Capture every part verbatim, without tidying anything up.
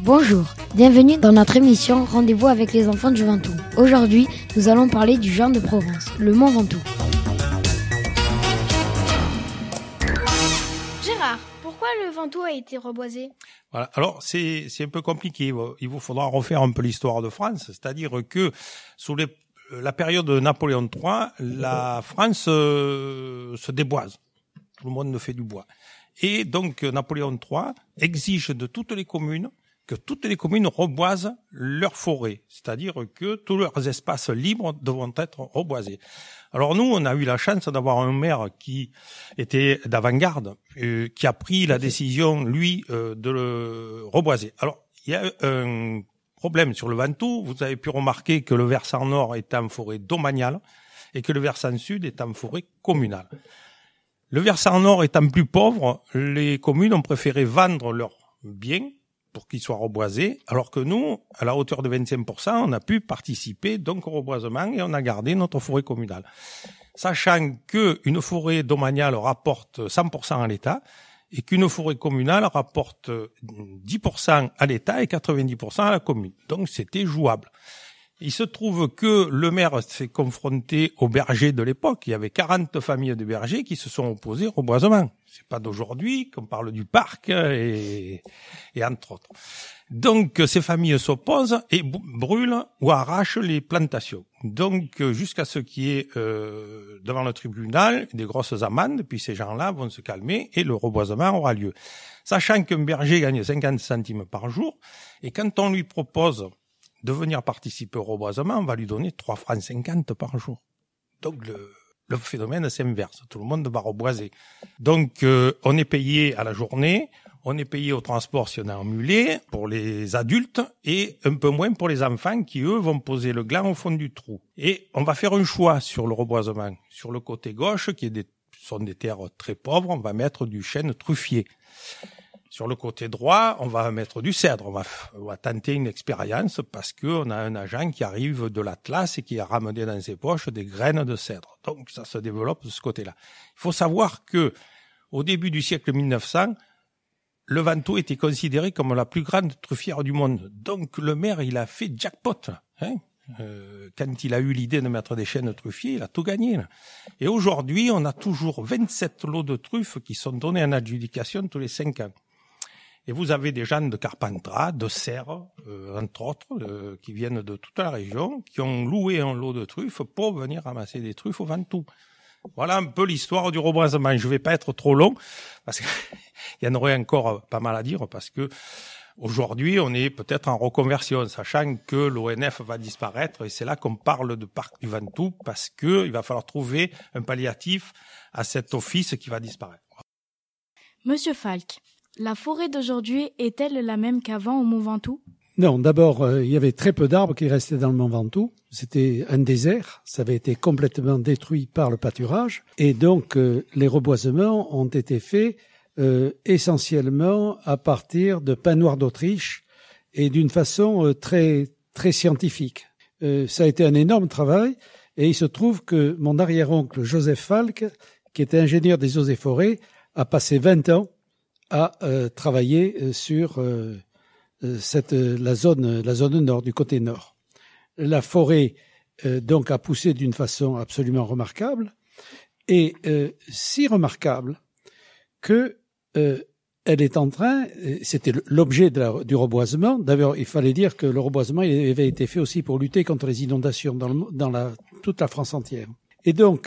Bonjour, bienvenue dans notre émission Rendez-vous avec les enfants du Ventoux. Aujourd'hui, nous allons parler du genre de Provence, le Mont Ventoux. Gérard, pourquoi le Ventoux a été reboisé ? Voilà. Alors, c'est, c'est un peu compliqué. Il vous faudra refaire un peu l'histoire de France. C'est-à-dire que sous les, la période de Napoléon trois, la France euh, se déboise. Tout le monde ne fait du bois. Et donc, Napoléon trois exige de toutes les communes que toutes les communes reboisent leurs forêts, c'est-à-dire que tous leurs espaces libres devront être reboisés. Alors nous, on a eu la chance d'avoir un maire qui était d'avant-garde, euh, qui a pris la décision, lui, euh, de le reboiser. Alors, il y a un problème sur le Ventoux. Vous avez pu remarquer que le versant nord est en forêt domaniale et que le versant sud est en forêt communale. Le versant nord étant plus pauvre, les communes ont préféré vendre leurs biens pour qu'ils soient reboisés, alors que nous, à la hauteur de vingt-cinq pour cent, on a pu participer donc au reboisement et on a gardé notre forêt communale. Sachant qu'une forêt domaniale rapporte cent pour cent à l'État et qu'une forêt communale rapporte dix pour cent à l'État et quatre-vingt-dix pour cent à la commune. Donc c'était jouable. Il se trouve que le maire s'est confronté aux bergers de l'époque. Il y avait quarante familles de bergers qui se sont opposées au reboisement. C'est pas d'aujourd'hui qu'on parle du parc et, et entre autres. Donc ces familles s'opposent et brûlent ou arrachent les plantations. Donc jusqu'à ce qu'il y ait euh, devant le tribunal des grosses amendes, puis ces gens-là vont se calmer et le reboisement aura lieu. Sachant qu'un berger gagne cinquante centimes par jour et quand on lui propose de venir participer au reboisement, on va lui donner trois francs cinquante par jour. Donc le, le phénomène s'inverse, tout le monde va reboiser. Donc euh, on est payé à la journée, on est payé au transport si on est en mulet, pour les adultes, et un peu moins pour les enfants qui, eux, vont poser le gland au fond du trou. Et on va faire un choix sur le reboisement. Sur le côté gauche, qui est des, sont des terres très pauvres, on va mettre du chêne truffier. Sur le côté droit, on va mettre du cèdre. On va, on va tenter une expérience parce qu'on a un agent qui arrive de l'Atlas et qui a ramené dans ses poches des graines de cèdre. Donc ça se développe de ce côté-là. Il faut savoir que au début du siècle mille neuf cents, le Ventoux était considéré comme la plus grande truffière du monde. Donc le maire, il a fait jackpot. Hein euh, quand il a eu l'idée de mettre des chênes truffiers, il a tout gagné. Là. Et aujourd'hui, on a toujours vingt-sept lots de truffes qui sont donnés en adjudication tous les cinq ans. Et vous avez des gens de Carpentras, de Serres, euh, entre autres, euh, qui viennent de toute la région, qui ont loué un lot de truffes pour venir ramasser des truffes au Ventoux. Voilà un peu l'histoire du reboisement. Je vais pas être trop long, parce qu'il y en aurait encore pas mal à dire, parce que aujourd'hui, on est peut-être en reconversion, sachant que l'O N F va disparaître, et c'est là qu'on parle de parc du Ventoux, parce que il va falloir trouver un palliatif à cet office qui va disparaître. Monsieur Falk, la forêt d'aujourd'hui est-elle la même qu'avant au Mont Ventoux ? Non, d'abord, euh, il y avait très peu d'arbres qui restaient dans le Mont Ventoux. C'était un désert, ça avait été complètement détruit par le pâturage. Et donc, euh, les reboisements ont été faits euh, essentiellement à partir de pins noirs d'Autriche et d'une façon euh, très très scientifique. Euh, ça a été un énorme travail et il se trouve que mon arrière-oncle Joseph Falk, qui était ingénieur des eaux et forêts, a passé vingt ans à euh, travailler sur euh, cette la zone la zone nord, du côté nord. La forêt euh, donc a poussé d'une façon absolument remarquable et euh, si remarquable que euh, elle est en train, c'était l'objet de la, du reboisement. D'abord, il fallait dire que le reboisement avait été fait aussi pour lutter contre les inondations dans, le, dans la, toute la France entière. Et donc,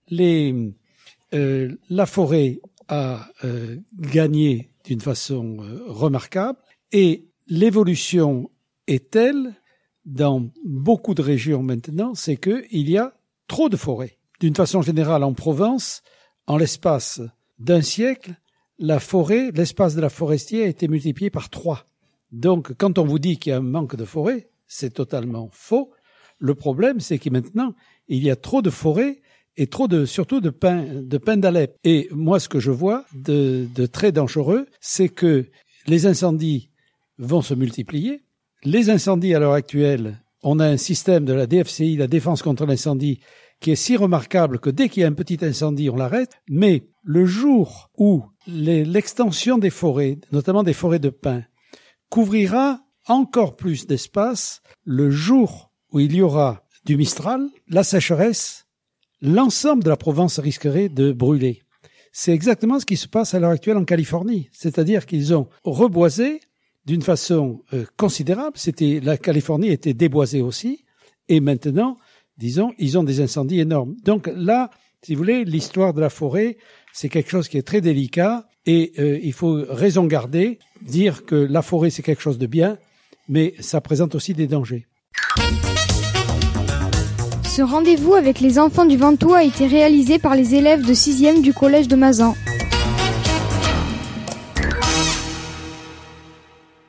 les, euh, la forêt a euh, gagné d'une façon euh, remarquable et l'évolution est telle dans beaucoup de régions maintenant, c'est qu'il y a trop de forêts. D'une façon générale, en Provence, en l'espace d'un siècle, la forêt, l'espace de la forestier a été multiplié par trois. Donc, quand on vous dit qu'il y a un manque de forêt, c'est totalement faux. Le problème, c'est que maintenant, il y a trop de forêts et trop de, surtout de pins, de pins d'Alep. Et moi, ce que je vois de, de très dangereux, c'est que les incendies vont se multiplier. Les incendies, à l'heure actuelle, on a un système de la D F C I, la défense contre l'incendie, qui est si remarquable que dès qu'il y a un petit incendie, on l'arrête. Mais le jour où les, l'extension des forêts, notamment des forêts de pins, couvrira encore plus d'espace le jour où il y aura du Mistral, la sécheresse, l'ensemble de la Provence risquerait de brûler. C'est exactement ce qui se passe à l'heure actuelle en Californie. C'est-à-dire qu'ils ont reboisé d'une façon euh, considérable. C'était, la Californie était déboisée aussi. Et maintenant, disons, ils ont des incendies énormes. Donc là, si vous voulez, l'histoire de la forêt, c'est quelque chose qui est très délicat. Et euh, il faut raison garder, dire que la forêt, c'est quelque chose de bien, mais ça présente aussi des dangers. Ce rendez-vous avec les enfants du Ventoux a été réalisé par les élèves de sixième du collège de Mazan.